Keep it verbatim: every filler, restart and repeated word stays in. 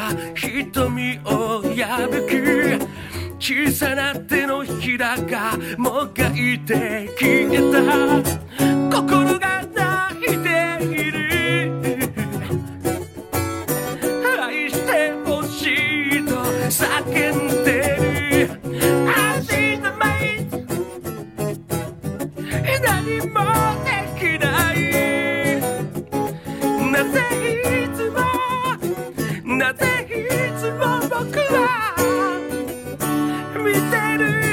瞳を破く小さな手のひらがもがいて消えた心が泣いている愛してほしいと叫んでる I see the mate 何もできないなぜいつもなぜいつも僕は見てる